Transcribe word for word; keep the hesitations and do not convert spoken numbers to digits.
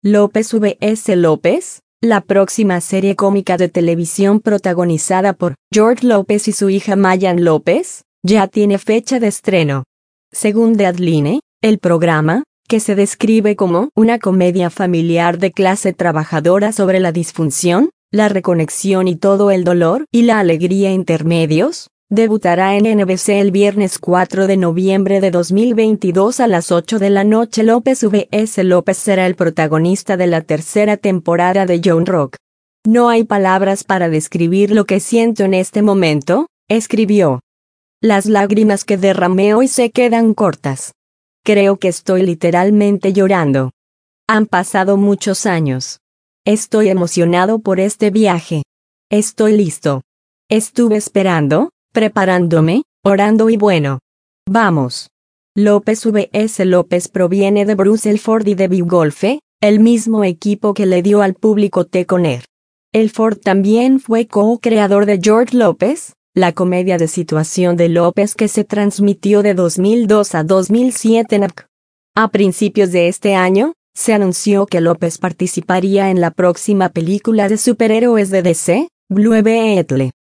López vs López, la próxima serie cómica de televisión protagonizada por George López y su hija Mayan López, ya tiene fecha de estreno. Según Deadline, el programa, que se describe como una comedia familiar de clase trabajadora sobre la disfunción, la reconexión y todo el dolor y la alegría intermedios, debutará en N B C el viernes cuatro de noviembre de dos mil veintidós a las ocho de la noche. López vs López será el protagonista de la tercera temporada de Young Rock. No hay palabras para describir lo que siento en este momento, escribió. Las lágrimas que derramé hoy se quedan cortas. Creo que estoy literalmente llorando. Han pasado muchos años. Estoy emocionado por este viaje. Estoy listo. Estuve esperando, preparándome, orando y bueno. Vamos. López vs López proviene de Bruce Elford y de Biogolfe, el mismo equipo que le dio al público The Conner. Elford también fue co-creador de George López, la comedia de situación de López que se transmitió de dos mil dos a dos mil siete en A B C. A principios de este año, se anunció que López participaría en la próxima película de superhéroes de D C, Blue Beetle.